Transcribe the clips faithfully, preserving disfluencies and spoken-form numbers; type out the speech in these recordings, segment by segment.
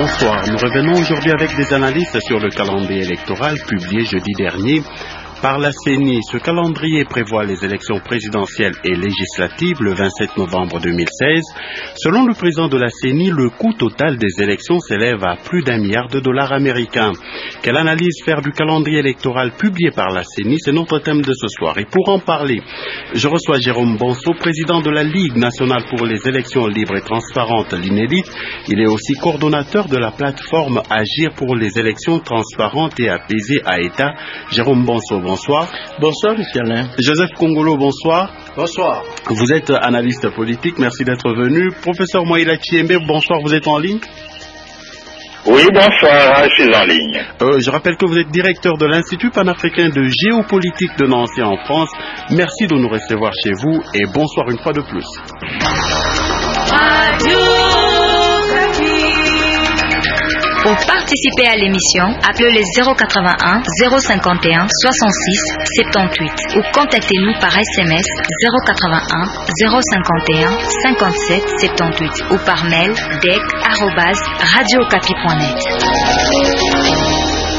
bonsoir. Nous revenons aujourd'hui avec des analystes sur le calendrier électoral publié jeudi dernier par la C E N I. Ce calendrier prévoit les élections présidentielles et législatives le vingt-sept novembre deux mille seize. Selon le président de la C E N I, le coût total des élections s'élève à plus d'un milliard de dollars américains. Quelle analyse faire du calendrier électoral publié par la C E N I? C'est notre thème de ce soir. Et pour en parler, je reçois Jérôme Bonso, président de la Ligue nationale pour les élections libres et transparentes, l'INELIT. Il est aussi coordonnateur de la plateforme Agir pour les élections transparentes et apaisées à État. Jérôme Bonso, bonsoir. Bonsoir, monsieur Alain. Joseph Kongolo, bonsoir. Bonsoir. Vous êtes analyste politique, merci d'être venu. Professeur Moïla Chiembe, bonsoir, vous êtes en ligne? Oui, bonsoir, je suis en ligne. Euh, je rappelle que vous êtes directeur de l'Institut panafricain de géopolitique de Nancy en France. Merci de nous recevoir chez vous et bonsoir une fois de plus. Radio Pour participer à l'émission, appelez le zéro quatre-vingt-un zéro cinquante et un soixante-six soixante-dix-huit ou contactez-nous par S M S zéro quatre-vingt-un zéro cinquante et un cinquante-sept soixante-dix-huit ou par mail dec arobase radiocapi point net.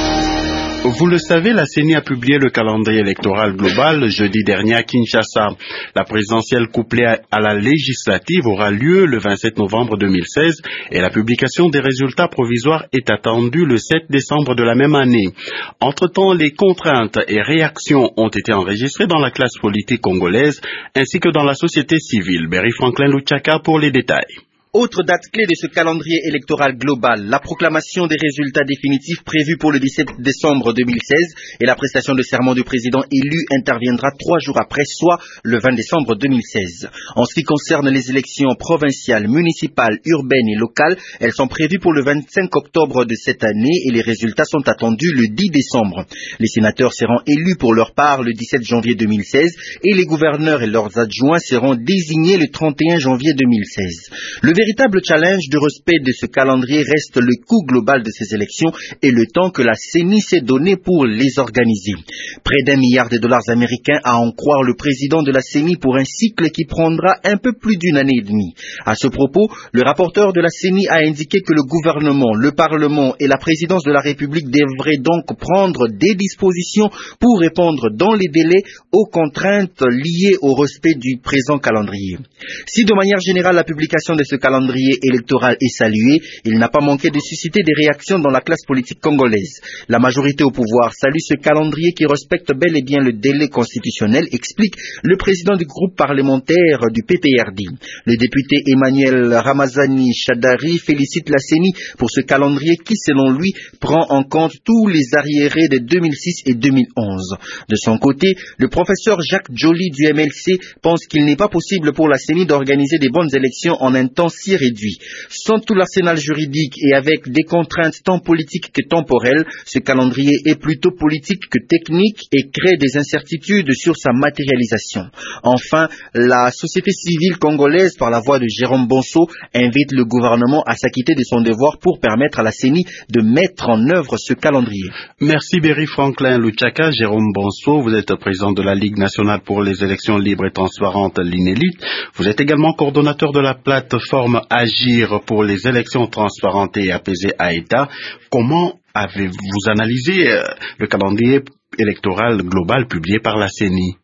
Vous le savez, la C E N I a publié le calendrier électoral global jeudi dernier à Kinshasa. La présidentielle couplée à la législative aura lieu le vingt-sept novembre deux mille seize et la publication des résultats provisoires est attendue le sept décembre de la même année. Entre-temps, les contraintes et réactions ont été enregistrées dans la classe politique congolaise ainsi que dans la société civile. Berry Franklin Luchaka pour les détails. Autre date clé de ce calendrier électoral global, la proclamation des résultats définitifs prévus pour le dix-sept décembre deux mille seize et la prestation de serment du président élu interviendra trois jours après, soit le vingt décembre deux mille seize. En ce qui concerne les élections provinciales, municipales, urbaines et locales, elles sont prévues pour le vingt-cinq octobre de cette année et les résultats sont attendus le dix décembre. Les sénateurs seront élus pour leur part le dix-sept janvier deux mille seize et les gouverneurs et leurs adjoints seront désignés le trente et un janvier deux mille seize. Le Le véritable challenge du respect de ce calendrier reste le coût global de ces élections et le temps que la C E N I s'est donné pour les organiser. Près d'un milliard de dollars américains à en croire le président de la C E N I pour un cycle qui prendra un peu plus d'une année et demie. À ce propos, le rapporteur de la C E N I a indiqué que le gouvernement, le Parlement et la présidence de la République devraient donc prendre des dispositions pour répondre dans les délais aux contraintes liées au respect du présent calendrier. Si de manière générale la publication de ce calendrier électoral est salué, il n'a pas manqué de susciter des réactions dans la classe politique congolaise. La majorité au pouvoir salue ce calendrier qui respecte bel et bien le délai constitutionnel, explique le président du groupe parlementaire du P P R D. Le député Emmanuel Ramazani Chadari félicite la C E N I pour ce calendrier qui, selon lui, prend en compte tous les arriérés de deux mille six et deux mille onze. De son côté, le professeur Jacques Joly du M L C pense qu'il n'est pas possible pour la C E N I d'organiser des bonnes élections en un temps si réduit. Sans tout l'arsenal juridique et avec des contraintes tant politiques que temporelles, ce calendrier est plutôt politique que technique et crée des incertitudes sur sa matérialisation. Enfin, la société civile congolaise, par la voix de Jérôme Bonso, invite le gouvernement à s'acquitter de son devoir pour permettre à la C E N I de mettre en œuvre ce calendrier. Merci Berry Franklin Luchaka. Jérôme Bonso, vous êtes président de la Ligue nationale pour les élections libres et transparentes, l'INELIT. Vous êtes également coordonnateur de la plateforme Agir pour les élections transparentes et apaisées à État. Comment avez-vous analysé euh, le calendrier électoral global publié par la C E N I?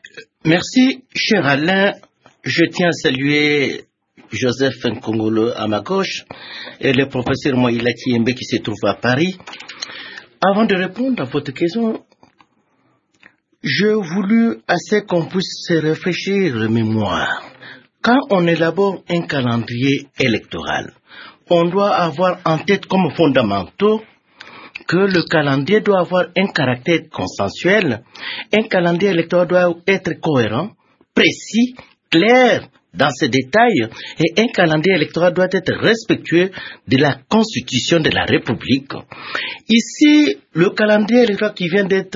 Merci, cher Alain. Je tiens à saluer Joseph Nkongolo à ma gauche et le professeur Moïla Chiembe qui se trouve à Paris. Avant de répondre à votre question, j'ai voulu assez qu'on puisse se réfléchir de mémoire. Quand on élabore un calendrier électoral, on doit avoir en tête comme fondamentaux que le calendrier doit avoir un caractère consensuel, un calendrier électoral doit être cohérent, précis, clair dans ses détails, et un calendrier électoral doit être respectueux de la Constitution de la République. Ici, le calendrier électoral qui vient d'être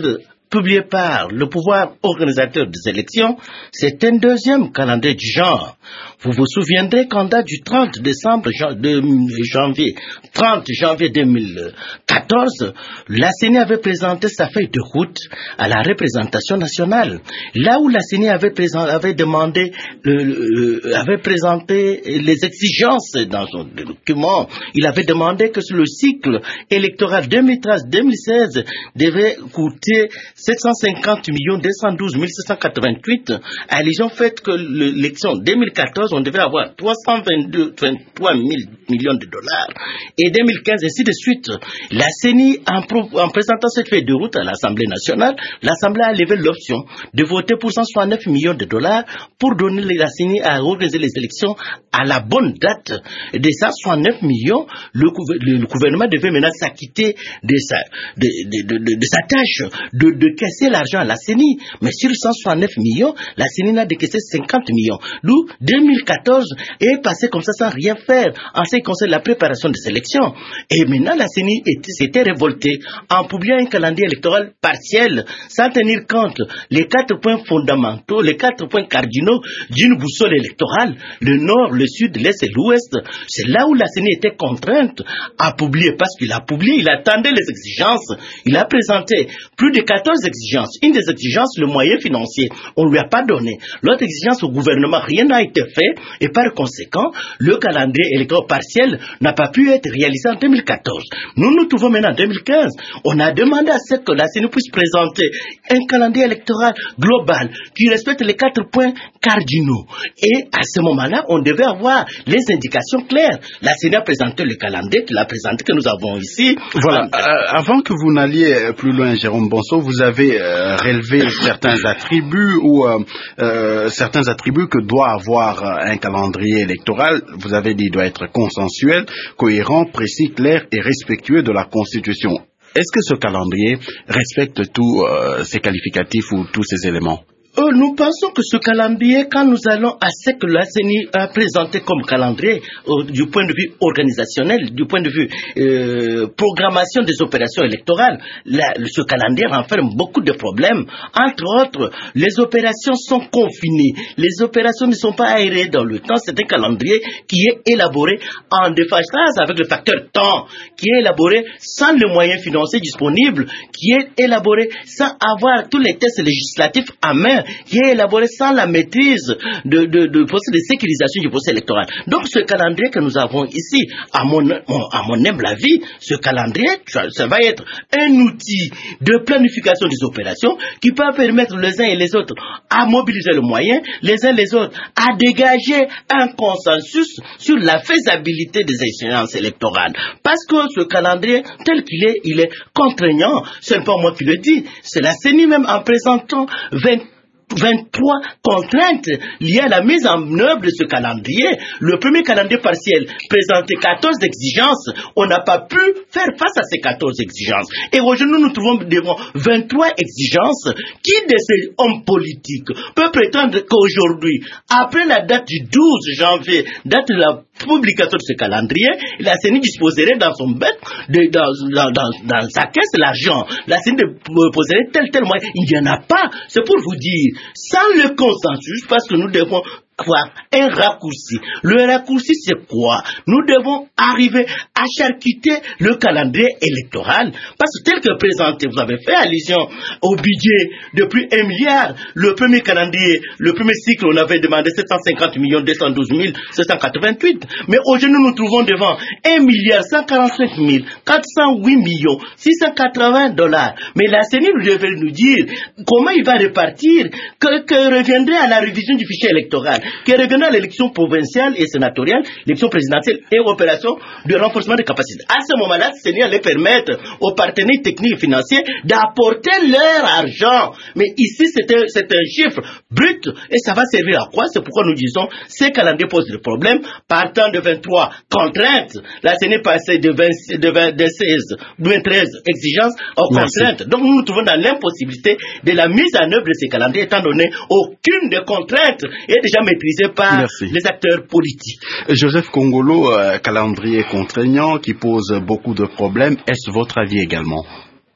publié par le pouvoir organisateur des élections, c'est un deuxième calendrier du genre. Vous vous souviendrez qu'en date du trente décembre de janvier, trente janvier deux mille quatorze, la C E N I avait présenté sa feuille de route à la représentation nationale. Là où la C E N I avait, présent, avait demandé, euh, avait présenté les exigences dans son document, il avait demandé que le cycle électoral deux mille treize deux mille seize devait coûter sept cent cinquante millions deux cent douze mille sept cent quatre-vingt-huit, allusion faite que l'élection deux mille quatorze, on devait avoir trois cent vingt-deux virgule vingt-trois mille millions de dollars, et deux mille quinze, ainsi de suite. La C E N I, en, en présentant cette feuille de route à l'Assemblée nationale, l'Assemblée a levé l'option de voter pour cent soixante-neuf millions de dollars pour donner la C E N I à organiser les élections à la bonne date. De cent soixante-neuf millions, le, le, le gouvernement devait maintenant s'acquitter de sa, de, de, de, de, de sa tâche de, de casser l'argent à la C E N I. Mais sur cent soixante-neuf millions, la C E N I n'a décaissé cinquante millions. D'où deux mille quatorze est passé comme ça sans rien faire en ce qui concerne la préparation des élections. Et maintenant, la C E N I s'était révoltée en publiant un calendrier électoral partiel sans tenir compte les quatre points fondamentaux, les quatre points cardinaux d'une boussole électorale, le nord, le sud, l'est et l'ouest. C'est là où la C E N I était contrainte à publier, parce qu'il a publié, il attendait les exigences. Il a présenté plus de quatorze exigences. Une des exigences, le moyen financier, on ne lui a pas donné. L'autre exigence au gouvernement, rien n'a été fait, et par conséquent, le calendrier électoral partiel n'a pas pu être réalisé en deux mille quatorze. Nous nous trouvons maintenant en deux mille quinze. On a demandé à ce que la C E N I puisse présenter un calendrier électoral global qui respecte les quatre points cardinaux. Et à ce moment-là, on devait avoir les indications claires. La C E N I a présenté le calendrier qu'il a présenté, que nous avons ici. Voilà. Euh, avant que vous n'alliez plus loin, Jérôme Bonso, vous avez euh, relevé certains attributs ou euh, euh, certains attributs que doit avoir un calendrier électoral. Vous avez dit qu'il doit être consensuel, cohérent, précis, clair et respectueux de la Constitution. Est-ce que ce calendrier respecte tous euh, ces qualificatifs ou tous ces éléments? Euh, nous pensons que ce calendrier, quand nous allons à ce que la C E N I a présenté comme calendrier, euh, du point de vue organisationnel, du point de vue euh, programmation des opérations électorales, la, ce calendrier renferme beaucoup de problèmes. Entre autres, les opérations sont confinées, les opérations ne sont pas aérées dans le temps. C'est un calendrier qui est élaboré en déphasage avec le facteur temps, qui est élaboré sans les moyens financiers disponibles, qui est élaboré sans avoir tous les tests législatifs à main, qui est élaboré sans la maîtrise de, de, de processus de sécurisation du processus électoral. Donc ce calendrier que nous avons ici, à mon, à mon humble avis, ce calendrier, ça va être un outil de planification des opérations qui peut permettre les uns et les autres à mobiliser le moyen, les uns et les autres à dégager un consensus sur la faisabilité des échéances électorales. Parce que ce calendrier, tel qu'il est, il est contraignant. Ce n'est pas moi qui le dis, c'est la C E N I même en présentant vingt vingt-trois contraintes liées à la mise en œuvre de ce calendrier. Le premier calendrier partiel présentait quatorze exigences. On n'a pas pu faire face à ces quatorze exigences. Et aujourd'hui, nous nous trouvons devant vingt-trois exigences. Qui de ces hommes politiques peut prétendre qu'aujourd'hui, après la date du douze janvier, date de la publication de ce calendrier, la C E N I disposerait dans son bête, de, dans, dans, dans, dans sa caisse, l'argent. La C E N I disposerait tel tel moyen. Il n'y en a pas. C'est pour vous dire, sans le consensus, parce que nous devons quoi? Un raccourci. Le raccourci, c'est quoi? Nous devons arriver à charcuter le calendrier électoral. Parce que tel que présenté, vous avez fait allusion au budget de plus un milliard. Le premier calendrier, le premier cycle, on avait demandé sept cent cinquante millions deux cent douze mille sept cent quatre-vingt-huit. Mais aujourd'hui, nous nous trouvons devant un milliard cent quarante-cinq mille quatre cent huit millions six cent quatre-vingts dollars. Mais la C E N I devait nous dire comment il va répartir, que, que reviendrait à la révision du fichier électoral, qui reviendra à l'élection provinciale et sénatoriale, l'élection présidentielle et opération de renforcement des capacités. À ce moment-là, ce n'est allait permettre aux partenaires techniques et financiers d'apporter leur argent. Mais ici, c'est un, c'est un chiffre brut et ça va servir à quoi? C'est pourquoi nous disons ces calendriers posent des problèmes. Partant de vingt-trois contraintes, la C E N I passait de, vingt, de, vingt, de seize, de treize exigences aux contraintes. Donc nous nous trouvons dans l'impossibilité de la mise en œuvre de ces calendriers, étant donné aucune des contraintes est déjà maîtrisée par Merci. les acteurs politiques. Joseph Kongolo, euh, calendrier contraignant qui pose beaucoup de problèmes, est-ce votre avis également?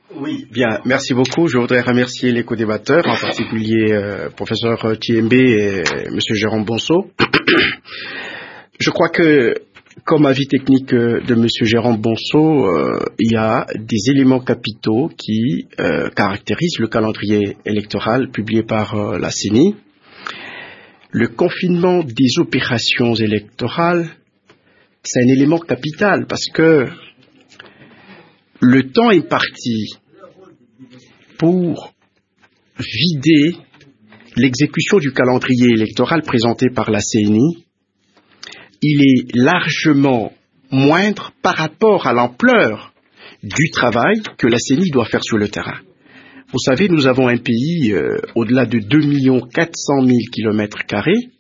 Oui, bien, merci beaucoup. Je voudrais remercier les co-débatteurs, en particulier euh, professeur Thiembe et M. Jérôme Bonso. Je crois que, comme avis technique de M. Jérôme Bonso, euh, il y a des éléments capitaux qui euh, caractérisent le calendrier électoral publié par euh, la C E N I. Le confinement des opérations électorales, c'est un élément capital parce que le temps est parti pour vider l'exécution du calendrier électoral présenté par la C E N I. Il est largement moindre par rapport à l'ampleur du travail que la C E N I doit faire sur le terrain. Vous savez, nous avons un pays euh, au-delà de deux millions quatre cent mille kilomètres carrés.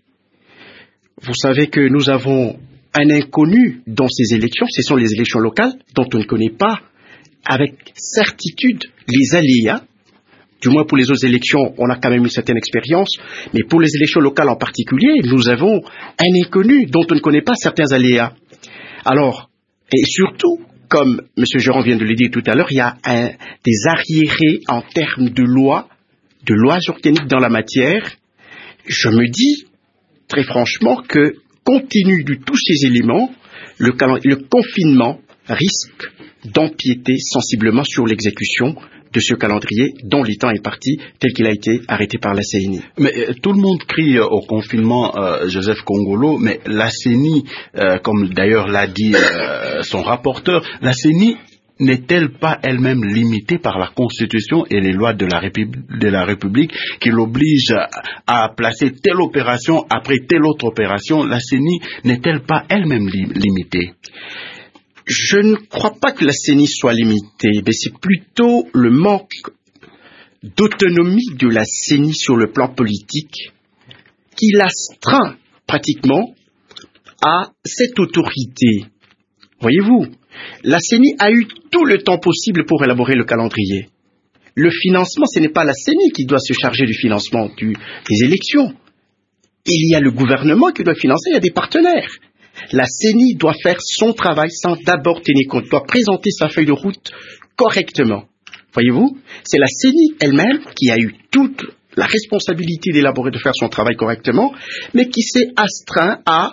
Vous savez que nous avons un inconnu dans ces élections, ce sont les élections locales dont on ne connaît pas avec certitude les aléas. Du moins pour les autres élections, on a quand même une certaine expérience, mais pour les élections locales en particulier, nous avons un inconnu dont on ne connaît pas certains aléas. Alors, et surtout, comme M. Jérôme vient de le dire tout à l'heure, il y a un, des arriérés en termes de lois, de lois organiques dans la matière. Je me dis, très franchement, que compte tenu de tous ces éléments, le, le confinement risque d'empiéter sensiblement sur l'exécution de ce calendrier dont le temps est parti tel qu'il a été arrêté par la C E N I. Mais euh, tout le monde crie euh, au confinement, euh, Joseph Kongolo, mais la C E N I, euh, comme d'ailleurs l'a dit euh, son rapporteur, la C E N I n'est-elle pas elle-même limitée par la Constitution et les lois de la, de la République qui l'obligent à, à placer telle opération après telle autre opération? La C E N I n'est-elle pas elle-même li limitée? Je ne crois pas que la C E N I soit limitée, mais c'est plutôt le manque d'autonomie de la C E N I sur le plan politique qui l'astreint pratiquement à cette autorité. Voyez-vous, la C E N I a eu tout le temps possible pour élaborer le calendrier. Le financement, ce n'est pas la C E N I qui doit se charger du financement du, des élections. Il y a le gouvernement qui doit financer, il y a des partenaires. La C E N I doit faire son travail sans d'abord tenir compte, doit présenter sa feuille de route correctement. Voyez-vous, c'est la C E N I elle-même qui a eu toute la responsabilité d'élaborer, de faire son travail correctement, mais qui s'est astreint à,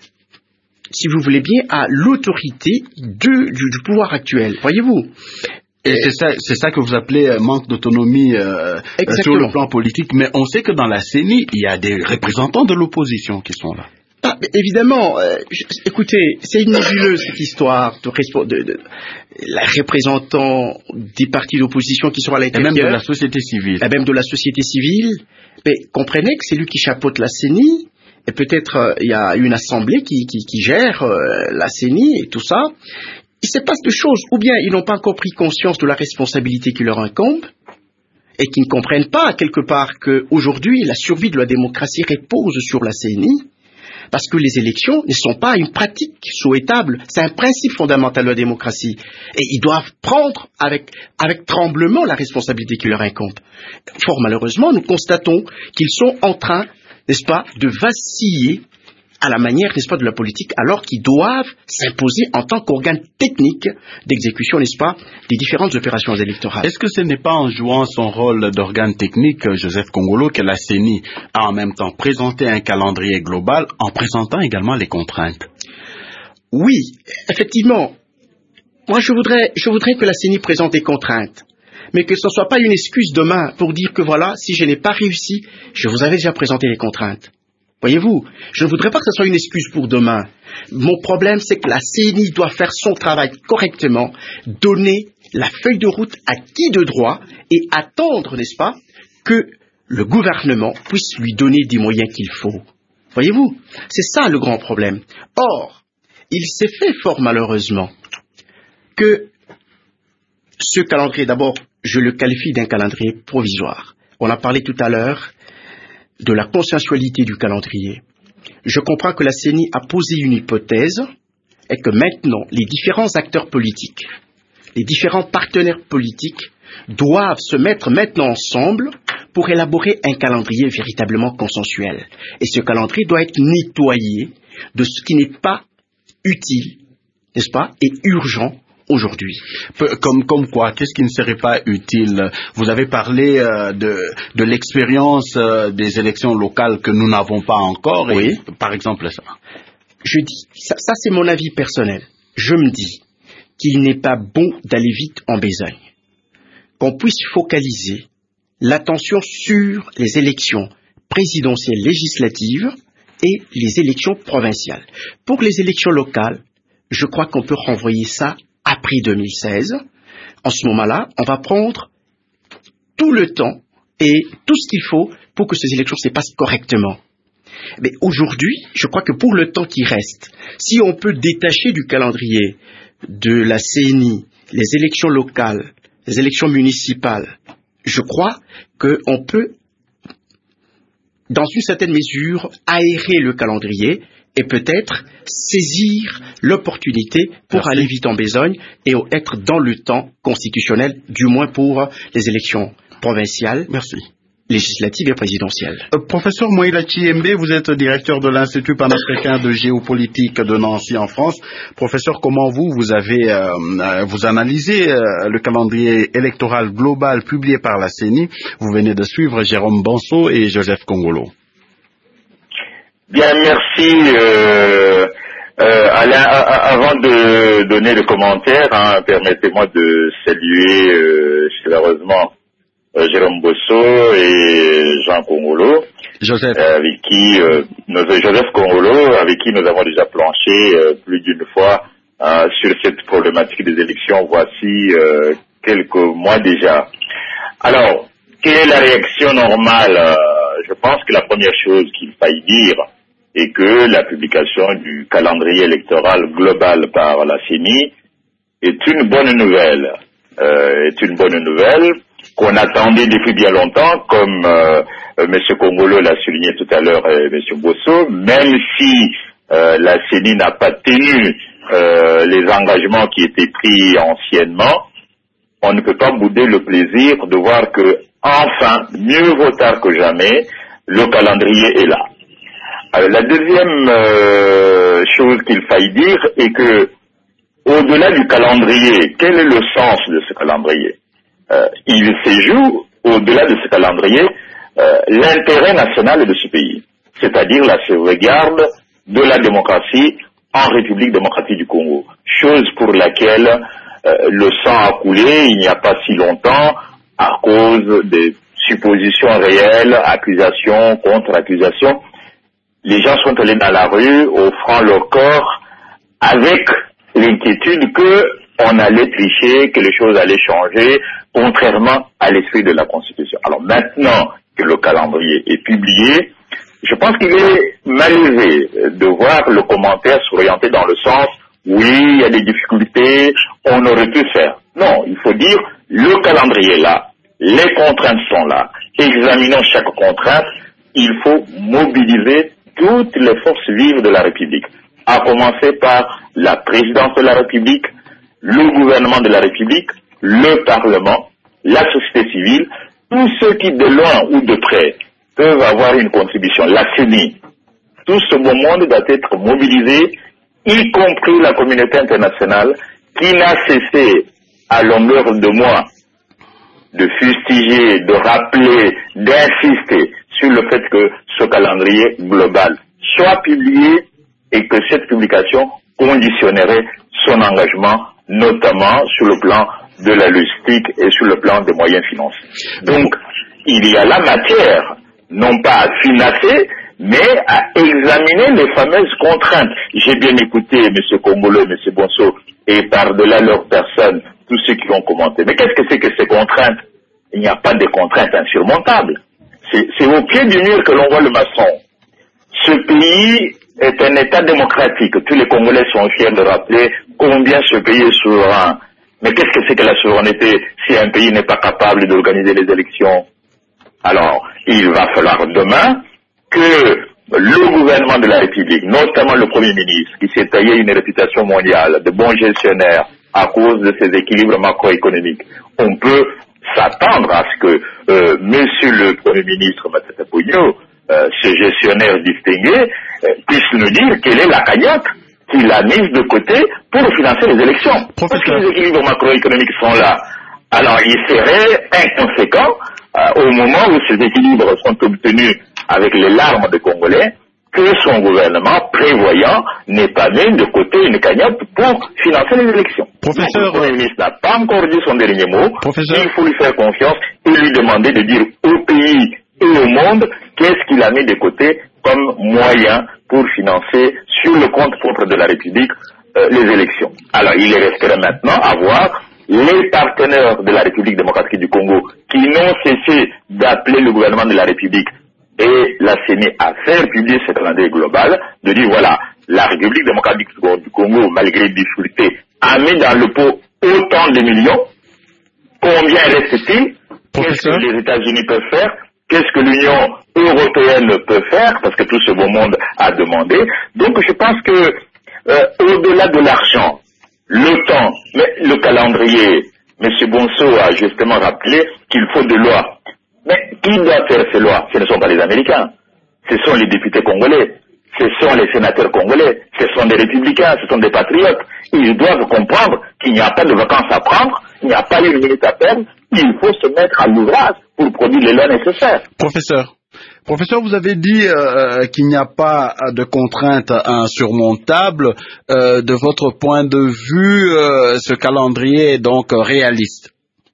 si vous voulez bien, à l'autorité du, du pouvoir actuel. Voyez-vous. Et c'est ça, c'est ça que vous appelez euh, manque d'autonomie euh, sur le plan politique. Mais on sait que dans la C E N I, il y a des représentants de l'opposition qui sont là. Ah, évidemment, euh, je, écoutez, c'est une nébuleuse cette histoire de, de, de la représentant des partis d'opposition qui sont à l'intérieur. Et même de la société civile. Et même de la société civile. Mais comprenez que c'est lui qui chapeaute la C E N I. Et peut-être euh, il y a une assemblée qui, qui, qui gère euh, la C E N I et tout ça. Il se passe deux choses. Ou bien ils n'ont pas encore pris conscience de la responsabilité qui leur incombe et qui ne comprennent pas quelque part qu'aujourd'hui la survie de la démocratie repose sur la C E N I. Parce que les élections ne sont pas une pratique souhaitable, c'est un principe fondamental de la démocratie. Et ils doivent prendre avec, avec tremblement la responsabilité qui leur incombe. Fort malheureusement, nous constatons qu'ils sont en train, n'est-ce pas, de vaciller à la manière, n'est-ce pas, de la politique, alors qu'ils doivent s'imposer en tant qu'organe technique d'exécution, n'est-ce pas, des différentes opérations électorales. Est-ce que ce n'est pas en jouant son rôle d'organe technique, Joseph Kongolo, que la C E N I a en même temps présenté un calendrier global en présentant également les contraintes? Oui, effectivement. Moi, je voudrais, je voudrais que la C E N I présente des contraintes, mais que ce ne soit pas une excuse demain pour dire que voilà, si je n'ai pas réussi, je vous avais déjà présenté les contraintes. Voyez-vous, je ne voudrais pas que ce soit une excuse pour demain. Mon problème, c'est que la C E N I doit faire son travail correctement, donner la feuille de route à qui de droit et attendre, n'est-ce pas, que le gouvernement puisse lui donner des moyens qu'il faut. Voyez-vous, c'est ça le grand problème. Or, il s'est fait fort malheureusement que ce calendrier, d'abord, je le qualifie d'un calendrier provisoire. On a parlé tout à l'heure de la consensualité du calendrier. Je comprends que la C E N I a posé une hypothèse et que maintenant, les différents acteurs politiques, les différents partenaires politiques doivent se mettre maintenant ensemble pour élaborer un calendrier véritablement consensuel. Et ce calendrier doit être nettoyé de ce qui n'est pas utile, n'est-ce pas, et urgent aujourd'hui. Comme, comme quoi? Qu'est-ce qui ne serait pas utile? Vous avez parlé euh, de, de l'expérience euh, des élections locales que nous n'avons pas encore. Et, oui. Par exemple, ça. Je dis, ça, ça c'est mon avis personnel. Je me dis qu'il n'est pas bon d'aller vite en besogne. Qu'on puisse focaliser l'attention sur les élections présidentielles législatives et les élections provinciales. Pour les élections locales, je crois qu'on peut renvoyer ça après deux mille seize. En ce moment-là, on va prendre tout le temps et tout ce qu'il faut pour que ces élections se passent correctement. Mais aujourd'hui, je crois que pour le temps qui reste, si on peut détacher du calendrier de la C N I les élections locales, les élections municipales, je crois qu'on peut, dans une certaine mesure, aérer le calendrier et peut-être saisir l'opportunité pour Merci. aller vite en besogne et être dans le temps constitutionnel, du moins pour les élections provinciales. Merci. Législative et présidentielle. Euh, professeur Moïla Chiembe, vous êtes directeur de l'Institut panafricain de géopolitique de Nancy en France. Professeur, comment vous, vous avez euh, vous analysez euh, le calendrier électoral global publié par la C N I? Vous venez de suivre Jérôme Bonso et Joseph Kongolo. Bien, merci. Euh, euh, Alain, avant de donner le commentaire, hein, permettez-moi de saluer euh, chaleureusement Euh, Jérôme Bosso et Jean Kongolo, Joseph, euh, avec qui euh, nos, Joseph Kongolo, avec qui nous avons déjà planché euh, plus d'une fois euh, sur cette problématique des élections. Voici euh, quelques mois déjà. Alors, quelle est la réaction normale? euh, Je pense que la première chose qu'il faille dire est que la publication du calendrier électoral global par la C N I est une bonne nouvelle. Euh, est une bonne nouvelle. Qu'on attendait depuis bien longtemps, comme euh, euh, M. Kongolo l'a souligné tout à l'heure, et M. Bosso, même si euh, la C N I n'a pas tenu euh, les engagements qui étaient pris anciennement, on ne peut pas bouder le plaisir de voir que, enfin, mieux vaut tard que jamais, le calendrier est là. Alors, la deuxième euh, chose qu'il faille dire est que, au-delà du calendrier, quel est le sens de ce calendrier? Euh, il se joue, au-delà de ce calendrier, euh, l'intérêt national de ce pays, c'est-à-dire la sauvegarde de la démocratie en République démocratique du Congo, chose pour laquelle euh, le sang a coulé il n'y a pas si longtemps à cause des suppositions réelles, accusations, contre-accusations. Les gens sont allés dans la rue, offrant leur corps, avec l'inquiétude que on allait tricher, que les choses allaient changer, contrairement à l'esprit de la Constitution. Alors maintenant que le calendrier est publié, je pense qu'il est malaisé de voir le commentaire s'orienter dans le sens « oui, il y a des difficultés, on aurait pu faire ». Non, il faut dire « le calendrier est là, les contraintes sont là, examinons chaque contrainte, il faut mobiliser toutes les forces vives de la République, à commencer par la présidence de la République, le gouvernement de la République, le Parlement, la société civile, tous ceux qui de loin ou de près peuvent avoir une contribution, la C N I. Tout ce beau monde doit être mobilisé, y compris la communauté internationale, qui n'a cessé à longueur de mois de fustiger, de rappeler, d'insister sur le fait que ce calendrier global soit publié et que cette publication conditionnerait son engagement, notamment sur le plan de la logistique et sur le plan des moyens financiers. Donc, il y a la matière, non pas à financer, mais à examiner les fameuses contraintes. J'ai bien écouté M. Kongolo et M. Bonso, et par-delà leur personne, tous ceux qui ont commenté. Mais qu'est-ce que c'est que ces contraintes? Il n'y a pas de contraintes insurmontables. C'est, c'est au pied du mur que l'on voit le maçon. Ce pays est un État démocratique. Tous les Congolais sont fiers de rappeler combien ce pays est souverain. Mais qu'est-ce que c'est que la souveraineté si un pays n'est pas capable d'organiser les élections? Alors, il va falloir demain que le gouvernement de la République, notamment le Premier ministre, qui s'est taillé une réputation mondiale de bon gestionnaire à cause de ses équilibres macroéconomiques, on peut s'attendre à ce que euh, Monsieur le Premier ministre Matata Ponyo, euh, ce gestionnaire distingué, euh, puisse nous dire quelle est la cagnotte qu'il a mises de côté pour financer les élections. Professeur. Parce que les équilibres macroéconomiques sont là. Alors il serait inconséquent euh, au moment où ces équilibres sont obtenus avec les larmes des Congolais que son gouvernement prévoyant n'ait pas mis de côté une cagnotte pour financer les élections. Professeur, Donc, le Premier ministre n'a pas encore dit son dernier mot. Professeur. Il faut lui faire confiance et lui demander de dire au pays et au monde qu'est-ce qu'il a mis de côté comme moyen pour financer sur le compte propre de la République euh, les élections. Alors il resterait maintenant à voir les partenaires de la République démocratique du Congo qui n'ont cessé d'appeler le gouvernement de la République et la C E N I à faire publier ce calendrier global, de dire voilà, la République démocratique du Congo, malgré les difficultés, a mis dans le pot autant de millions. Combien reste-t-il? Qu'est-ce que les États-Unis peuvent faire? Qu'est-ce que l'Union européenne peut faire? Parce que tout ce beau monde a demandé. Donc je pense que euh, au-delà de l'argent, le temps, mais le calendrier, M. Bonso a justement rappelé qu'il faut de lois. Mais qui doit faire ces lois? Ce ne sont pas les Américains. Ce sont les députés congolais. Ce sont les sénateurs congolais. Ce sont des républicains. Ce sont des patriotes. Ils doivent comprendre qu'il n'y a pas de vacances à prendre. Il n'y a pas une minute à perdre. Il faut se mettre à l'ouvrage pour produire les lois nécessaires. Professeur. Professeur, vous avez dit euh, qu'il n'y a pas de contraintes insurmontables. Euh, de votre point de vue, euh, ce calendrier est donc réaliste.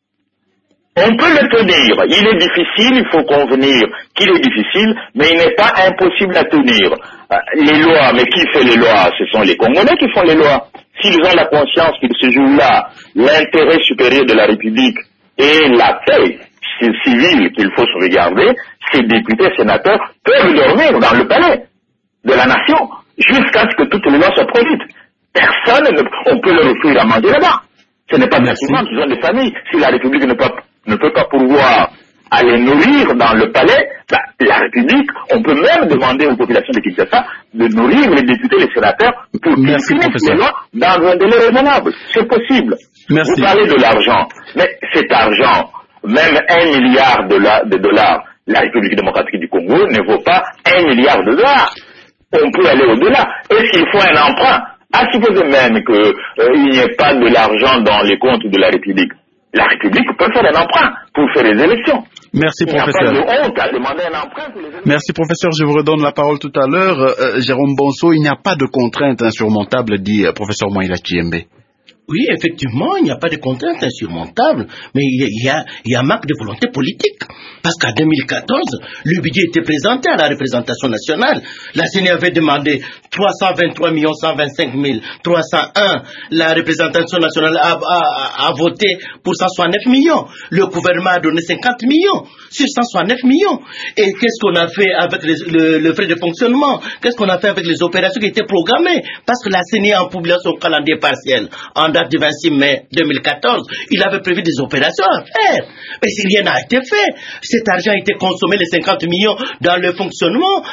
On peut le tenir. Il est difficile, il faut convenir qu'il est difficile, mais il n'est pas impossible à tenir. Euh, les lois, mais qui fait les lois? Ce sont les Congolais qui font les lois. S'ils ont la conscience qu'il se joue là l'intérêt supérieur de la République et la paix civile qu'il faut sauvegarder, ces députés et sénateurs peuvent dormir dans le palais de la nation jusqu'à ce que toutes les lois soient produites. Personne ne on peut leur offrir à manger là-bas. Ce n'est pas facilement qu'ils ont des familles. Si la République ne peut, ne peut pas pourvoir à les nourrir dans le palais, bah, la République, on peut même demander aux populations de Kinshasa de nourrir les députés et les sénateurs pour qu'ils finissent les lois dans un délai raisonnable. C'est possible. Merci. Vous parlez de l'argent, mais cet argent, même un milliard de, la, de dollars, la République démocratique du Congo ne vaut pas un milliard de dollars. On peut aller au-delà. Est-ce qu'il faut un emprunt? À supposer même qu'il euh, n'y ait pas de l'argent dans les comptes de la République. La République peut faire un emprunt pour faire les élections. Merci, Il professeur. n'y a pas de honte à demander un emprunt pour les élections. Merci, professeur. Je vous redonne la parole tout à l'heure. Euh, Jérôme Bonso, il n'y a pas de contrainte insurmontable, dit euh, professeur Moïla Chiembe. Oui, effectivement, il n'y a pas de contraintes insurmontables, mais il y a, il y a manque de volonté politique. Parce qu'en deux mille quatorze, le budget était présenté à la représentation nationale. La C E N I avait demandé trois cent vingt-trois millions cent vingt-cinq mille trois cent un. La représentation nationale a, a, a voté pour cent soixante-neuf millions. Le gouvernement a donné cinquante millions sur cent soixante-neuf millions. Et qu'est-ce qu'on a fait avec les, le, le frais de fonctionnement? Qu'est-ce qu'on a fait avec les opérations qui étaient programmées? Parce que la C E N I a publié son calendrier partiel en date du vingt-six mai deux mille quatorze, il avait prévu des opérations à faire. Mais si rien n'a été fait, cet argent a été consommé, les cinquante millions, dans le fonctionnement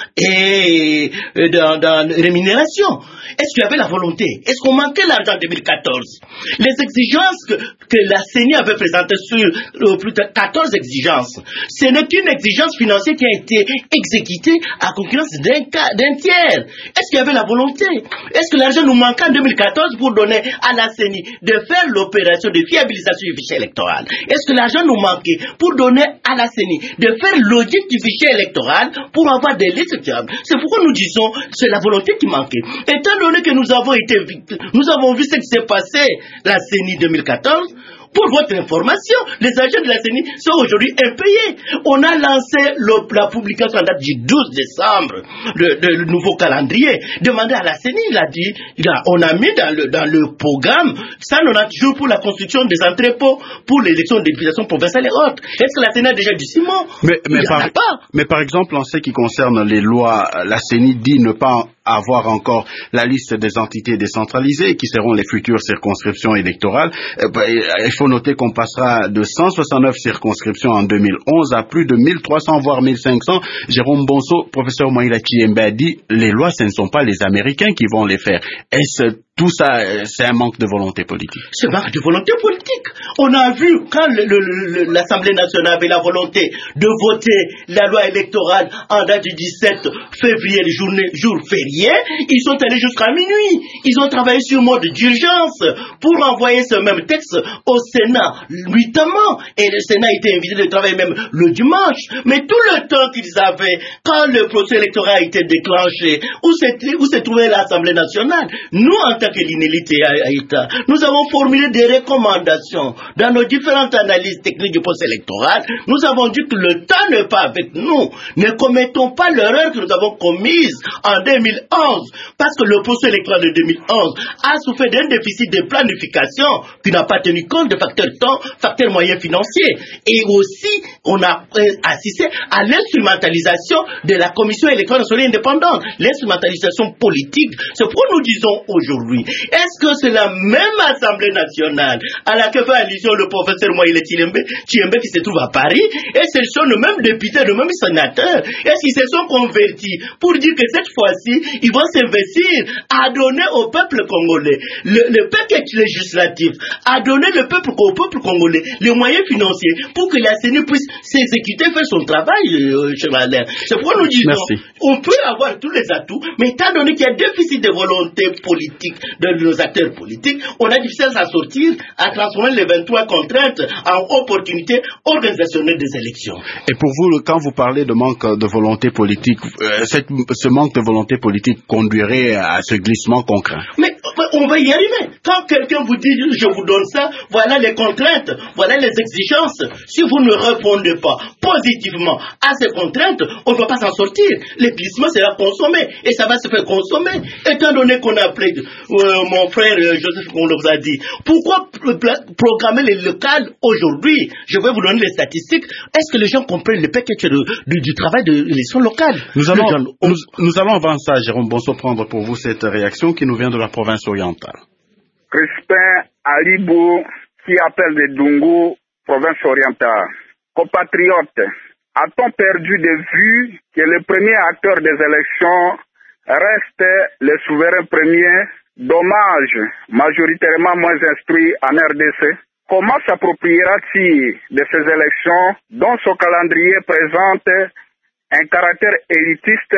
et dans, dans la rémunération. Est-ce qu'il y avait la volonté? Est-ce qu'on manquait l'argent en deux mille quatorze? Les exigences que, que la C E N I avait présentées sur euh, plus de quatorze exigences, ce n'est qu'une exigence financière qui a été exécutée à concurrence d'un, d'un tiers. Est-ce qu'il y avait la volonté? Est-ce que l'argent nous manquait en deux mille quatorze pour donner à la C E N I de faire l'opération de fiabilisation du fichier électoral? Est-ce que l'argent nous manquait pour donner à la C E N I de faire l'audit du fichier électoral pour avoir des listes fiables? C'est pourquoi nous disons que c'est la volonté qui manquait. Étant donné que nous avons été victimes, nous avons vu ce qui s'est passé dans la C E N I deux mille quatorze, pour votre information, les agents de la C E N I sont aujourd'hui impayés. On a lancé le, la publication en date du douze décembre, le, le, le nouveau calendrier. Demandé à la C E N I, il a dit, il a, on a mis dans le, dans le programme, ça on a toujours pour la construction des entrepôts, pour l'élection des députations provinciales et autres. Est-ce que la C E N I a déjà du ciment? Mais, mais, il par, en a pas. mais par exemple, en ce qui concerne les lois, la C E N I dit ne pas avoir encore la liste des entités décentralisées qui seront les futures circonscriptions électorales. Il faut noter qu'on passera de cent soixante-neuf circonscriptions en deux mille onze à plus de mille trois cents voire mille cinq cents. Jérôme Bonso, professeur Moïla Chiembe a dit les lois, ce ne sont pas les Américains qui vont les faire. Est-ce tout ça, c'est un manque de volonté politique. C'est un manque de volonté politique. On a vu quand l'Assemblée nationale avait la volonté de voter la loi électorale en date du dix-sept février, le journée, jour férié, ils sont allés jusqu'à minuit. Ils ont travaillé sur mode d'urgence pour envoyer ce même texte au Sénat nuitamment. Et le Sénat était invité de travailler même le dimanche. Mais tout le temps qu'ils avaient, quand le procès électoral a été déclenché, où se trouvait l'Assemblée nationale, nous, en tant que l'inélité Haïta, nous avons formulé des recommandations dans nos différentes analyses techniques du procès électoral. Nous avons dit que le temps n'est pas avec nous. Ne commettons pas l'erreur que nous avons commise en deux mille onze, parce que le procès électoral de deux mille onze a souffert d'un déficit de planification qui n'a pas tenu compte de facteurs temps, facteurs moyens financiers. Et aussi, on a euh, assisté à l'instrumentalisation de la Commission électorale nationale indépendante, l'instrumentalisation politique. C'est pourquoi nous disons aujourd'hui, est-ce que c'est la même Assemblée nationale à laquelle fait allusion le professeur Moïle Chiembe, qui se trouve à Paris, et ce sont les mêmes députés, les mêmes sénateurs, est-ce qu'ils se sont convertis pour dire que cette fois-ci, ils vont s'investir à donner au peuple congolais le, le package législatif, à donner le peuple, au peuple congolais les moyens financiers pour que la C E N I puisse s'exécuter, faire son travail, euh, Chevalin. C'est pourquoi nous disons, Merci. On peut avoir tous les atouts, mais étant donné qu'il y a déficit de volonté politique de nos acteurs politiques, on a difficile à sortir, à transformer les vingt-trois contraintes en opportunités organisationnelles des élections. Et pour vous, quand vous parlez de manque de volonté politique, euh, cette, ce manque de volonté politique conduirait à ce glissement concret? Mais, mais on va y arriver. Quand quelqu'un vous dit, je vous donne ça, voilà les contraintes, voilà les exigences. Si vous ne répondez pas positivement à ces contraintes, on ne va pas s'en sortir. Le glissement sera consommé et ça va se faire consommer. Étant donné qu'on a appelé, euh, mon frère euh, Joseph, on nous a dit, pourquoi programmer les locales aujourd'hui? Je vais vous donner les statistiques. Est-ce que les gens comprennent le package du, du, du travail de l'élection locale? Nous allons, gens, on... nous, nous allons avant ça, Jérôme Bonso, prendre pour vous cette réaction qui nous vient de la province orientale. Crispin Alibou, qui appelle de Dungu, province orientale. Compatriotes, a-t-on perdu de vue que le premier acteur des élections reste le souverain premier? Dommage, majoritairement moins instruit en R D C. Comment s'appropriera-t-il de ces élections dont son calendrier présente un caractère élitiste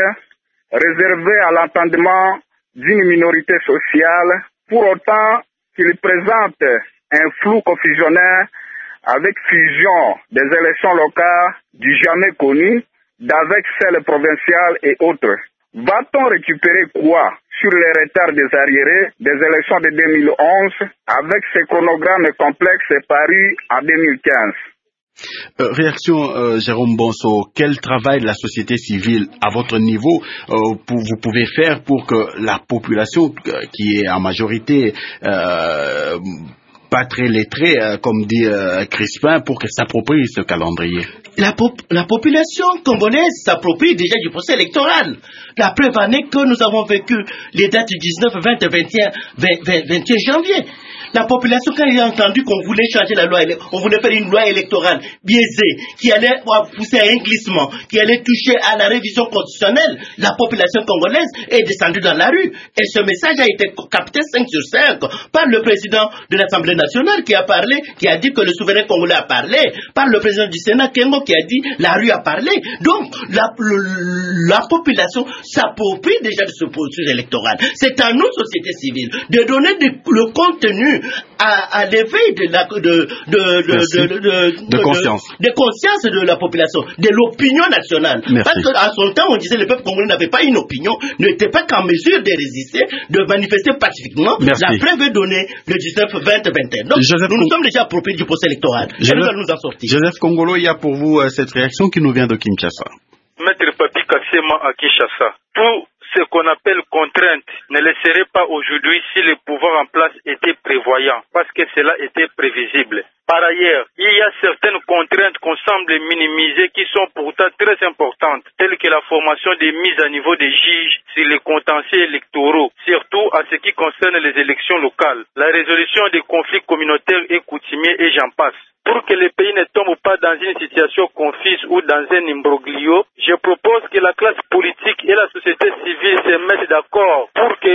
réservé à l'entendement d'une minorité sociale, pour autant qu'il présente un flou confusionnaire avec fusion des élections locales du jamais connu, d'avec celles provinciales et autres? Va-t-on récupérer quoi sur les retards des arriérés des élections de deux mille onze avec ces chronogrammes complexes parus en deux mille quinze? Euh, réaction, euh, Jérôme Bonso, quel travail de la société civile à votre niveau euh, pour, vous pouvez faire pour que la population euh, qui est en majorité euh, pas très lettrée, euh, comme dit euh, Crispin, pour qu'elle s'approprie ce calendrier? La, pop la population congolaise s'approprie déjà du procès électoral. La preuve en est que nous avons vécu les dates du dix-neuf, vingt, vingt et un, vingt, vingt, vingt et un janvier. La population, quand il a entendu qu'on voulait changer la loi, on voulait faire une loi électorale biaisée, qui allait pousser à un glissement, qui allait toucher à la révision constitutionnelle, la population congolaise est descendue dans la rue. Et ce message a été capté cinq sur cinq par le président de l'Assemblée nationale qui a parlé, qui a dit que le souverain congolais a parlé, par le président du Sénat, Kengo, qui a dit la rue a parlé. Donc, la, le, la population s'approprie déjà de ce processus électoral. C'est à nous, société civile, de donner de, le contenu à, à l'éveil de la de de de, de, de, de, de conscience de, de conscience de la population, de l'opinion nationale. Merci. Parce qu'à son temps, on disait que le peuple congolais n'avait pas une opinion, n'était pas qu'en mesure de résister, de manifester pacifiquement. Merci. La preuve est donnée le dix-neuf, vingt, vingt et un. Donc, Joseph nous nous sommes déjà appropriés du procès électoral. Joseph, et nous allons nous en sortir. Joseph Kongolo, il y a pour vous euh, cette réaction qui nous vient de Kinshasa. Maître Papi Kassema à Kinshasa. Tout ce qu'on appelle contrainte ne le serait pas aujourd'hui si le pouvoir en place était prévoyant, parce que cela était prévisible. Par ailleurs, il y a certaines contraintes qu'on semble minimiser qui sont pourtant très importantes, telles que la formation des mises à niveau des juges sur les contentieux électoraux, surtout à ce qui concerne les élections locales, la résolution des conflits communautaires et coutumiers et j'en passe. Pour que le pays ne tombe pas dans une situation confuse ou dans un imbroglio, je propose que la classe politique et la société civile se mettent d'accord pour que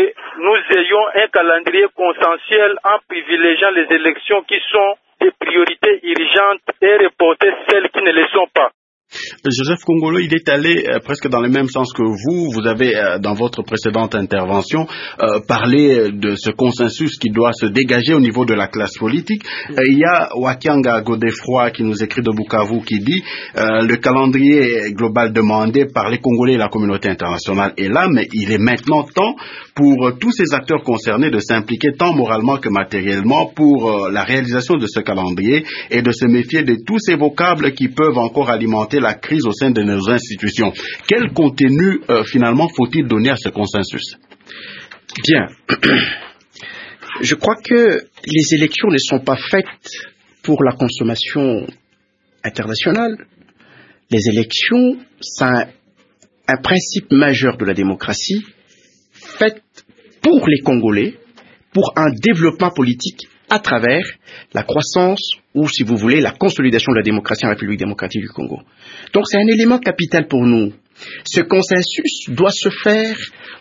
nous ayons un calendrier consensuel en privilégiant les élections qui sont des priorités urgentes et reporter celles qui ne le sont pas. Joseph Kongolo, il est allé euh, presque dans le même sens que vous. Vous avez, euh, dans votre précédente intervention, euh, parlé de ce consensus qui doit se dégager au niveau de la classe politique. Euh, il y a Wakianga Godefroy qui nous écrit de Bukavu qui dit euh, le calendrier global demandé par les Congolais et la communauté internationale est là, mais il est maintenant temps pour euh, tous ces acteurs concernés de s'impliquer tant moralement que matériellement pour euh, la réalisation de ce calendrier et de se méfier de tous ces vocables qui peuvent encore alimenter la crise au sein de nos institutions. Quel contenu euh, finalement faut-il donner à ce consensus? Bien. Je crois que les élections ne sont pas faites pour la consommation internationale. Les élections, c'est un, un principe majeur de la démocratie, fait pour les Congolais, pour un développement politique à travers la croissance ou, si vous voulez, la consolidation de la démocratie en République démocratique du Congo. Donc c'est un élément capital pour nous. Ce consensus doit se faire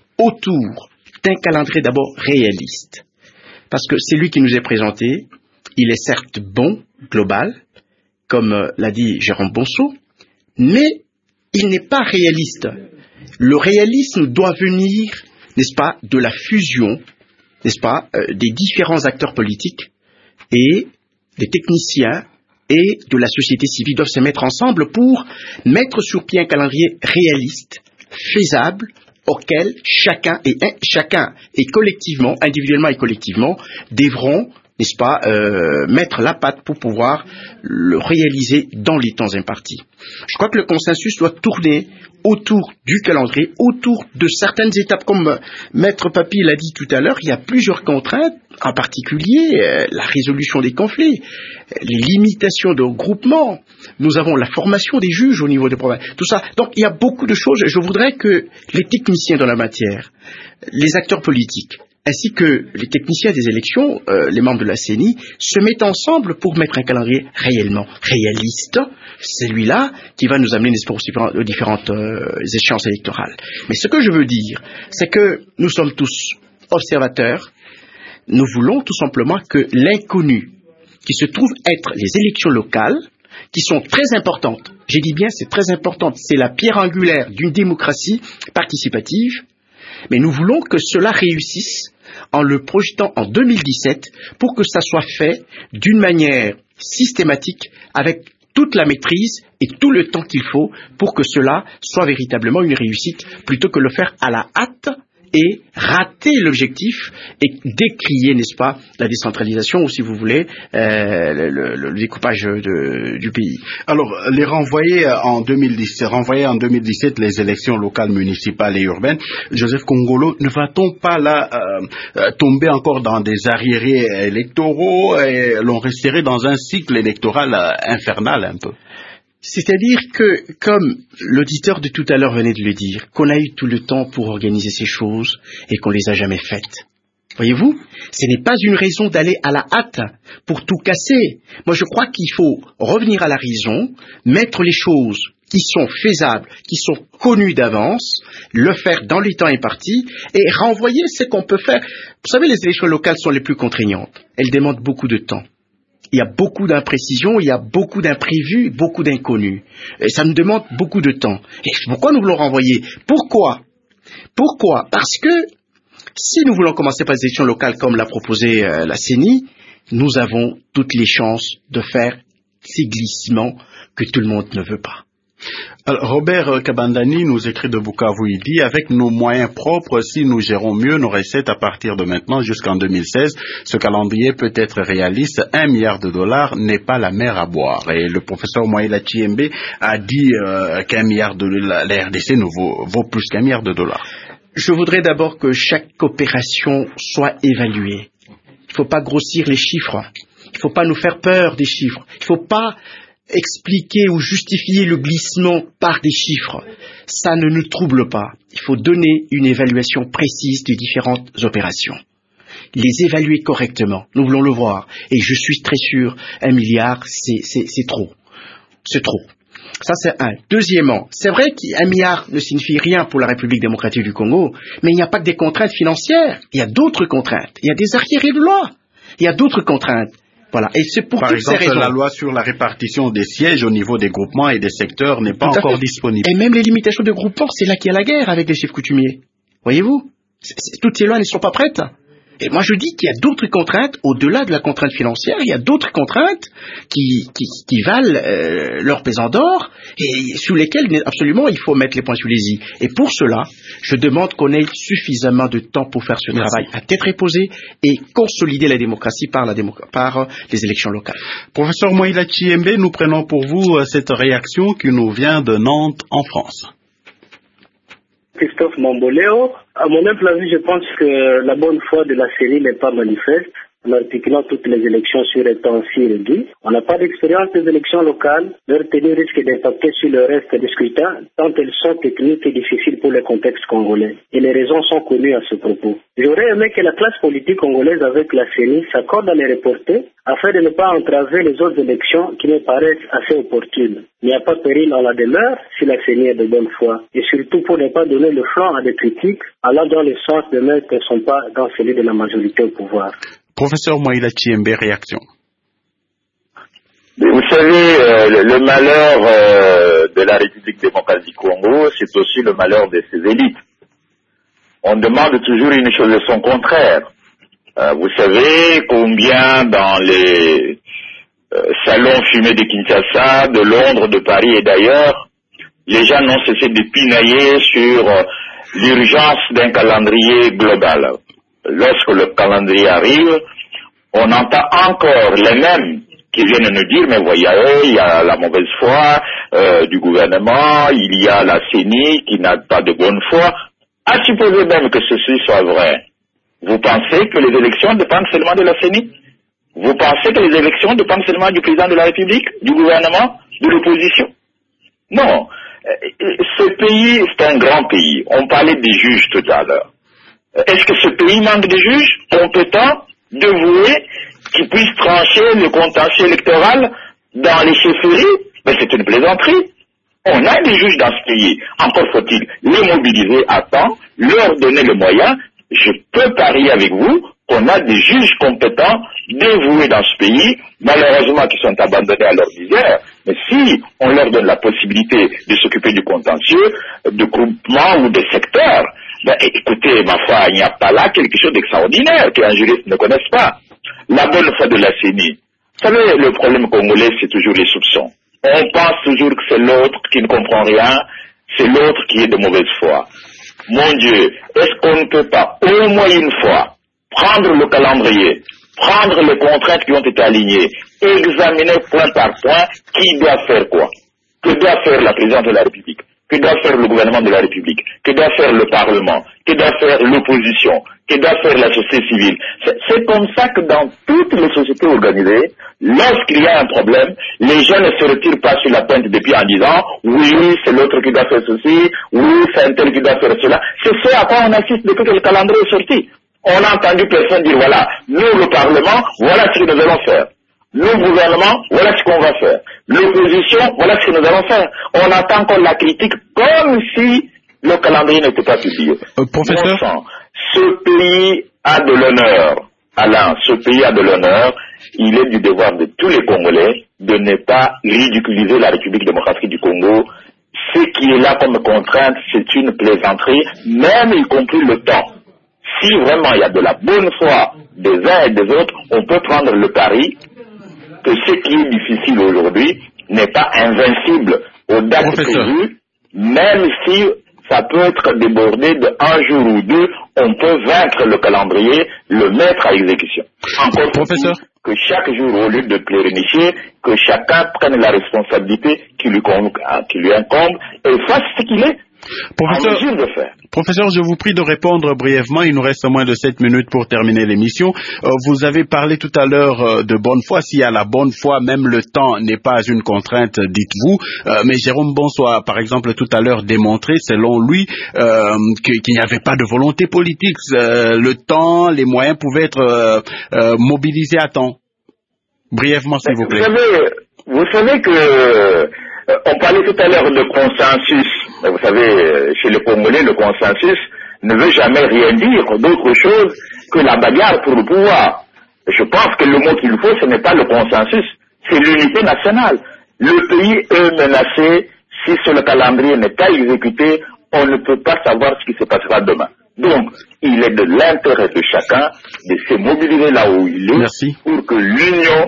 autour d'un calendrier d'abord réaliste. Parce que celui qui nous est présenté, il est certes bon, global, comme euh, l'a dit Jérôme Bonso, mais il n'est pas réaliste. Le réalisme doit venir, n'est-ce pas, de la fusion, n'est-ce pas, euh, des différents acteurs politiques et des techniciens et de la société civile doivent se mettre ensemble pour mettre sur pied un calendrier réaliste, faisable, auquel chacun et, chacun et collectivement, individuellement et collectivement, devront, n'est-ce pas, euh, mettre la patte pour pouvoir le réaliser dans les temps impartis. Je crois que le consensus doit tourner autour du calendrier, autour de certaines étapes, comme Maître Papy l'a dit tout à l'heure, il y a plusieurs contraintes, en particulier euh, la résolution des conflits, les limitations de regroupement, nous avons la formation des juges au niveau des provinces, tout ça. Donc il y a beaucoup de choses. Je voudrais que les techniciens dans la matière, les acteurs politiques, ainsi que les techniciens des élections, euh, les membres de la C E N I, se mettent ensemble pour mettre un calendrier réellement réaliste, celui-là qui va nous amener aux différentes euh, échéances électorales. Mais ce que je veux dire, c'est que nous sommes tous observateurs, nous voulons tout simplement que l'inconnu, qui se trouve être les élections locales, qui sont très importantes, j'ai dit bien c'est très important, c'est la pierre angulaire d'une démocratie participative, mais nous voulons que cela réussisse en le projetant en deux mille dix-sept pour que ça soit fait d'une manière systématique avec toute la maîtrise et tout le temps qu'il faut pour que cela soit véritablement une réussite plutôt que le faire à la hâte et rater l'objectif et décrier, n'est-ce pas, la décentralisation ou, si vous voulez, euh, le, le, le découpage de, du pays. Alors, les renvoyer en deux mille dix-sept, renvoyer en deux mille dix-sept les élections locales, municipales et urbaines, Joseph Kongolo, ne va-t-on pas là euh, tomber encore dans des arriérés électoraux et l'on resterait dans un cycle électoral euh, infernal un peu? C'est-à-dire que, comme l'auditeur de tout à l'heure venait de le dire, qu'on a eu tout le temps pour organiser ces choses et qu'on les a jamais faites. Voyez-vous, ce n'est pas une raison d'aller à la hâte pour tout casser. Moi, je crois qu'il faut revenir à la raison, mettre les choses qui sont faisables, qui sont connues d'avance, le faire dans les temps impartis et renvoyer ce qu'on peut faire. Vous savez, les élections locales sont les plus contraignantes. Elles demandent beaucoup de temps. Il y a beaucoup d'imprécisions, il y a beaucoup d'imprévus, beaucoup d'inconnus. Et ça nous demande beaucoup de temps. Et pourquoi nous voulons renvoyer? Pourquoi? Pourquoi? Parce que si nous voulons commencer par les élections locales comme l'a proposé euh, la C E N I, nous avons toutes les chances de faire ces glissements que tout le monde ne veut pas. Alors, Robert Kabandani nous écrit de Bukavu, il dit, avec nos moyens propres, si nous gérons mieux nos recettes à partir de maintenant jusqu'en deux mille seize, ce calendrier peut être réaliste. Un milliard de dollars n'est pas la mer à boire. Et le professeur Moïla Chiembe a dit euh, qu'un milliard de la, la R D C nous vaut, vaut plus qu'un milliard de dollars. Je voudrais d'abord que chaque opération soit évaluée. Il ne faut pas grossir les chiffres. Il ne faut pas nous faire peur des chiffres. Il ne faut pas expliquer ou justifier le glissement par des chiffres. Ça ne nous trouble pas. Il faut donner une évaluation précise des différentes opérations. Les évaluer correctement. Nous voulons le voir. Et je suis très sûr, un milliard, c'est, c'est, c'est trop. C'est trop. Ça, c'est un. Deuxièmement, c'est vrai qu'un milliard ne signifie rien pour la République démocratique du Congo, mais il n'y a pas que des contraintes financières. Il y a d'autres contraintes. Il y a des arriérés de loi. Il y a d'autres contraintes. Voilà. Et c'est pour Par toutes exemple, ces raisons. la loi sur la répartition des sièges au niveau des groupements et des secteurs n'est pas Tout à encore fait. disponible. Et même les limitations de groupements, c'est là qu'il y a la guerre avec les chefs coutumiers. Voyez-vous? C'est- c'est- Toutes ces lois ne sont pas prêtes. Et moi, je dis qu'il y a d'autres contraintes, au-delà de la contrainte financière, il y a d'autres contraintes qui, qui, qui valent euh, leur pesant d'or et sous lesquelles absolument il faut mettre les points sur les i. Et pour cela, je demande qu'on ait suffisamment de temps pour faire ce Merci. travail à tête reposée et consolider la démocratie par, la démo- par euh, les élections locales. Professeur Moïla Chiembe, nous prenons pour vous euh, cette réaction qui nous vient de Nantes en France. Christophe Mamboléo. À mon humble avis, je pense que la bonne foi de la série n'est pas manifeste. En articulant toutes les élections sur un temps si réduit, on n'a pas d'expérience des élections locales. Leur tenue risque d'impacter sur le reste des scrutins, tant elles sont techniques et difficiles pour le contexte congolais. Et les raisons sont connues à ce propos. J'aurais aimé que la classe politique congolaise avec la C E N I s'accorde à les reporter, afin de ne pas entraver les autres élections qui me paraissent assez opportunes. Il n'y a pas péril en la demeure si la C E N I est de bonne foi. Et surtout pour ne pas donner le flanc à des critiques allant dans le sens de mettre ne sont pas dans celui de la majorité au pouvoir. Professeur Moïla Chiembe, réaction. Mais vous savez, euh, le, le malheur euh, de la République démocratique du Congo, c'est aussi le malheur de ses élites. On demande toujours une chose de son contraire. Euh, vous savez combien dans les euh, salons fumés de Kinshasa, de Londres, de Paris et d'ailleurs, les gens n'ont cessé de pinailler sur euh, l'urgence d'un calendrier global. Lorsque le calendrier arrive, on entend encore les mêmes qui viennent nous dire, mais voyez, il y a la mauvaise foi euh, du gouvernement, il y a la C E N I qui n'a pas de bonne foi. À supposer même que ceci soit vrai, vous pensez que les élections dépendent seulement de la C E N I? Vous pensez que les élections dépendent seulement du président de la République, du gouvernement, de l'opposition? Non. Ce pays, c'est un grand pays. On parlait des juges tout à l'heure. Est-ce que ce pays manque de juges compétents, dévoués, qui puissent trancher le contentieux électoral dans les chefferies? Ben, c'est une plaisanterie. On a des juges dans ce pays. Encore faut-il les mobiliser à temps, leur donner les moyens. Je peux parier avec vous qu'on a des juges compétents, dévoués dans ce pays, malheureusement qui sont abandonnés à leur misère. Mais si on leur donne la possibilité de s'occuper du contentieux, de groupements ou de secteurs, ben, écoutez, ma foi, il n'y a pas là quelque chose d'extraordinaire qu'un juriste ne connaisse pas. La bonne foi de la C E N I. Vous savez, le problème congolais, c'est toujours les soupçons. On pense toujours que c'est l'autre qui ne comprend rien, c'est l'autre qui est de mauvaise foi. Mon Dieu, est-ce qu'on ne peut pas, au moins une fois, prendre le calendrier, prendre les contraintes qui ont été alignées, examiner point par point qui doit faire quoi? Que doit faire la présidente de la République? Que doit faire le gouvernement de la République? Que doit faire le Parlement? Que doit faire l'opposition? Que doit faire la société civile? C'est comme ça que dans toutes les sociétés organisées, lorsqu'il y a un problème, les gens ne se retirent pas sur la pointe des pieds en disant « oui, c'est l'autre qui doit faire ceci, oui, c'est un tel qui doit faire cela ». C'est ce à quoi on assiste depuis que le calendrier est sorti. On a entendu personne dire « voilà, nous le Parlement, voilà ce que nous allons faire ». Le gouvernement, voilà ce qu'on va faire. L'opposition, voilà ce que nous allons faire. On attend encore la critique comme si le calendrier n'était pas publié. Euh, professeur, bon sang, ce pays a de l'honneur. Alain, ce pays a de l'honneur. Il est du devoir de tous les Congolais de ne pas ridiculiser la République démocratique du Congo. Ce qui est là comme contrainte, c'est une plaisanterie, même y compris le temps. Si vraiment il y a de la bonne foi des uns et des autres, on peut prendre le pari que ce qui est difficile aujourd'hui n'est pas invincible aux dates Professeur. prévues, même si ça peut être débordé de un jour ou deux, on peut vaincre le calendrier, le mettre à exécution. Encore Professeur. que chaque jour, au lieu de plénifier, que chacun prenne la responsabilité qui lui, con- qui lui incombe et fasse ce qu'il est Professeur, en mesure de faire. Professeur, je vous prie de répondre brièvement. Il nous reste moins de sept minutes pour terminer l'émission. Euh, vous avez parlé tout à l'heure euh, de bonne foi. S'il y a la bonne foi, même le temps n'est pas une contrainte, dites-vous. Euh, mais Jérôme Bonsoir, par exemple, tout à l'heure démontré, selon lui, euh, que- qu'il n'y avait pas de volonté politique. Euh, le temps, les moyens pouvaient être euh, euh, mobilisés à temps. Brièvement, s'il vous Vous plaît. savez, vous savez que Euh, on parlait tout à l'heure de consensus. Vous savez, chez les Congolais, le consensus ne veut jamais rien dire d'autre chose que la bagarre pour le pouvoir. Je pense que le mot qu'il faut, ce n'est pas le consensus, c'est l'unité nationale. Le pays est menacé. Si sur le calendrier n'est pas exécuté, on ne peut pas savoir ce qui se passera demain. Donc, il est de l'intérêt de chacun de se mobiliser là où il est. Merci. Pour que l'union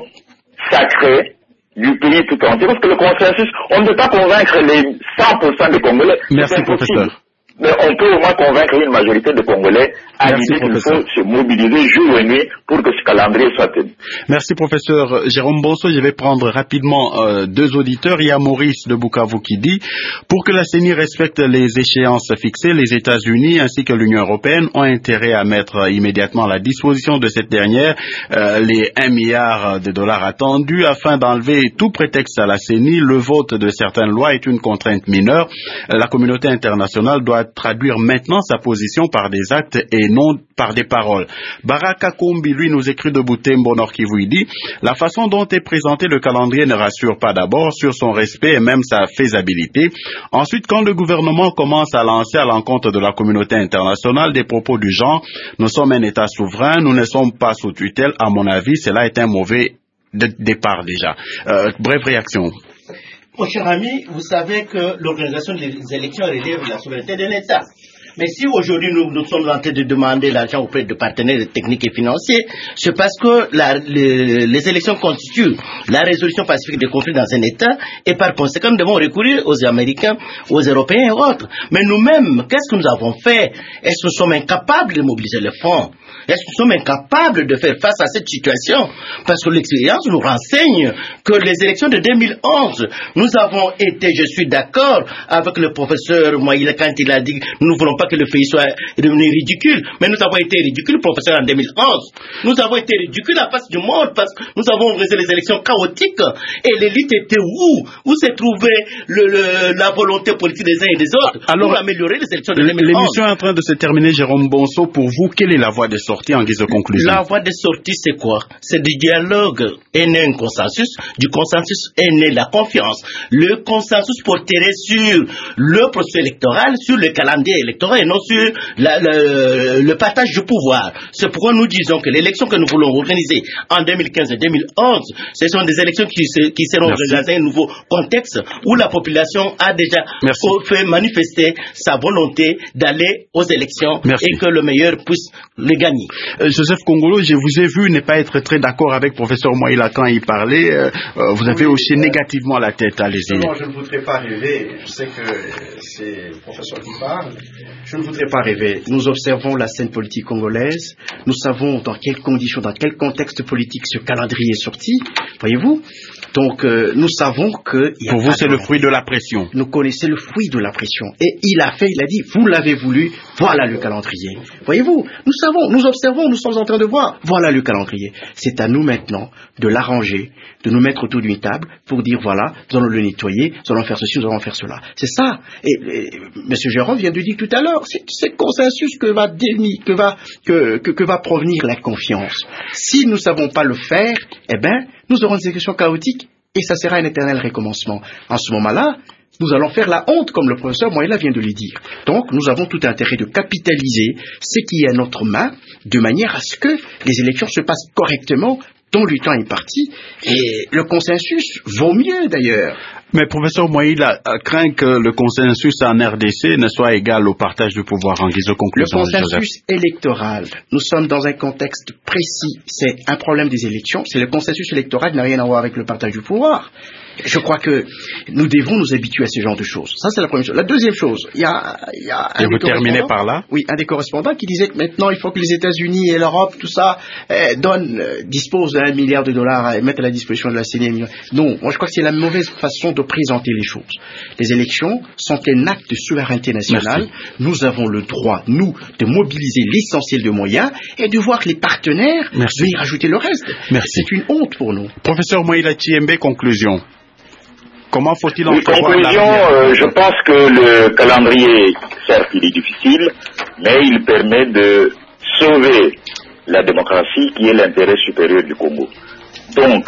sacrée du pays tout entier, parce que le consensus, on ne peut pas convaincre les cent pour cent des Congolais. Merci, professeur. Mais on peut au moins convaincre une majorité de Congolais à l'idée qu'il faut se mobiliser jour et nuit pour que ce calendrier soit tenu. Merci, professeur Jérôme Bonso. Je vais prendre rapidement euh, deux auditeurs. Il y a Maurice de Bukavu qui dit « Pour que la C E N I respecte les échéances fixées, les États-Unis ainsi que l'Union européenne ont intérêt à mettre immédiatement à la disposition de cette dernière euh, les un milliard de dollars attendus afin d'enlever tout prétexte à la C E N I. Le vote de certaines lois est une contrainte mineure. La communauté internationale doit traduire maintenant sa position par des actes et non par des paroles. » Baraka Kombi, lui, nous écrit de Butembo, Nord Kivu, il dit « La façon dont est présenté le calendrier ne rassure pas d'abord sur son respect et même sa faisabilité. Ensuite, quand le gouvernement commence à lancer à l'encontre de la communauté internationale des propos du genre « Nous sommes un État souverain, nous ne sommes pas sous tutelle », à mon avis, cela est un mauvais de départ déjà. Euh, brève réaction. Mon cher ami, vous savez que l'organisation des élections relève la souveraineté d'un État. Mais si aujourd'hui nous, nous sommes en train de demander l'argent auprès de partenaires techniques et financiers, c'est parce que la, les, les élections constituent la résolution pacifique des conflits dans un État et par conséquent nous devons recourir aux Américains, aux Européens et autres. Mais nous-mêmes, qu'est-ce que nous avons fait? Est-ce que nous sommes incapables de mobiliser les fonds? Est-ce que nous sommes incapables de faire face à cette situation? Parce que l'expérience nous renseigne que les élections de deux mille onze, nous avons été, je suis d'accord avec le professeur Moïla quand il a dit nous ne voulons pas que le pays soit devenu ridicule, mais nous avons été ridicules, professeur, en deux mille onze. Nous avons été ridicules à face du monde parce que nous avons organisé les élections chaotiques et l'élite était où? Où s'est trouvée le, le, la volonté politique des uns et des autres alors, pour améliorer les élections de deux mille onze? L'émission est en train de se terminer, Jérôme Bonso. Pour vous, quelle est la voie de sortie en guise de conclusion? La voie de sortie, c'est quoi? C'est du dialogue est né un consensus, du consensus est né la confiance. Le consensus porterait sur le processus électoral, sur le calendrier électoral et non sur la, le, le partage du pouvoir. C'est pourquoi nous disons que l'élection que nous voulons organiser en deux mille quinze et deux mille onze, ce sont des élections qui, se, qui seront dans un nouveau contexte où la population a déjà Merci. fait manifester sa volonté d'aller aux élections Merci. et que le meilleur puisse le gagner. Euh, Joseph Kongolo, je vous ai vu ne pas être très d'accord avec professeur Moïla quand il parlait. Euh, vous avez oui, hoché euh, négativement la tête. Allez-y. Non, je ne voudrais pas rêver. Je sais que c'est le professeur qui parle. Je ne voudrais pas rêver. Nous observons la scène politique congolaise. Nous savons dans quelles conditions, dans quel contexte politique ce calendrier est sorti. Voyez-vous? Donc, euh, nous savons que... Pour vous, c'est le fruit de la pression. Nous connaissons le fruit de la pression. Et il a fait, il a dit, vous l'avez voulu, voilà le calendrier. Voyez-vous? Nous savons, nous observons, nous sommes en train de voir, voilà le calendrier. C'est à nous maintenant de l'arranger, de nous mettre autour d'une table pour dire, voilà, nous allons le nettoyer, nous allons faire ceci, nous allons faire cela. C'est ça. Et, et M. Jérôme vient de dire tout à l'heure, c'est ce consensus que va, déni, que, va, que, que, que va provenir la confiance. Si nous ne savons pas le faire, eh bien, nous aurons des élections chaotiques et ça sera un éternel recommencement. En ce moment-là, nous allons faire la honte, comme le professeur Moïla vient de le dire. Donc, nous avons tout intérêt de capitaliser ce qui est à notre main, de manière à ce que les élections se passent correctement, dont le temps est parti, et le consensus vaut mieux d'ailleurs. Mais professeur Moïla craint que le consensus en R D C ne soit égal au partage du pouvoir en guise de conclusion. Le consensus électoral, nous sommes dans un contexte précis, c'est un problème des élections, c'est le consensus électoral qui n'a rien à voir avec le partage du pouvoir. Je crois que nous devons nous habituer à ce genre de choses. Ça, c'est la première chose. La deuxième chose, il y a, il y a un Et vous terminez par là? Oui, un des correspondants qui disait que maintenant, il faut que les États-Unis et l'Europe, tout ça, eh, donnent, euh, disposent d'un milliard de dollars et mettent à la disposition de la C E N I. Non, moi je crois que c'est la mauvaise façon de présenter les choses. Les élections sont un acte de souveraineté nationale. Merci. Nous avons le droit, nous, de mobiliser l'essentiel de moyens et de voir les partenaires venir ajouter le reste. Merci. C'est une honte pour nous. Professeur Moïla Chiembe, conclusion. Comment faut-il en oui, conclusion, euh, je pense que le calendrier, certes, il est difficile, mais il permet de sauver la démocratie qui est l'intérêt supérieur du Congo. Donc,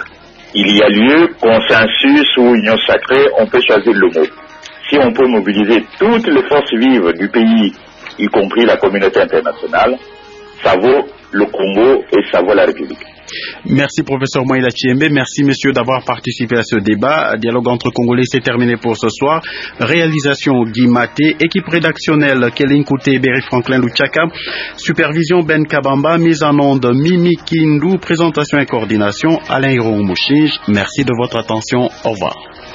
il y a lieu, consensus ou union sacrée, on peut choisir le mot. Si on peut mobiliser toutes les forces vives du pays, y compris la communauté internationale, ça vaut le Congo et ça vaut la République. Merci professeur Moïla Chiembe, merci messieurs d'avoir participé à ce débat. Dialogue entre Congolais, c'est terminé pour ce soir. Réalisation Guy Maté, équipe rédactionnelle Kéline Kouté, Berry Franklin Luchaka, supervision Ben Kabamba, mise en onde Mimi Kindu, présentation et coordination Alain Hiroumouchinge. Merci de votre attention, au revoir.